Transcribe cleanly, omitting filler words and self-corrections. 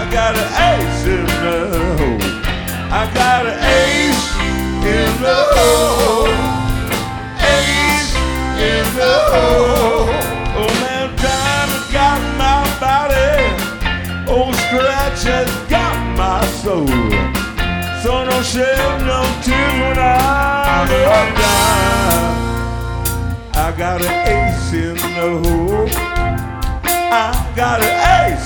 got an ace in the hole. I got an ace in the hole. Ace in the hole. Oh man, time has got my body. Old scratch has got my soul. So don't shed no tears when I go down. I got an ace in the hole. I got an ace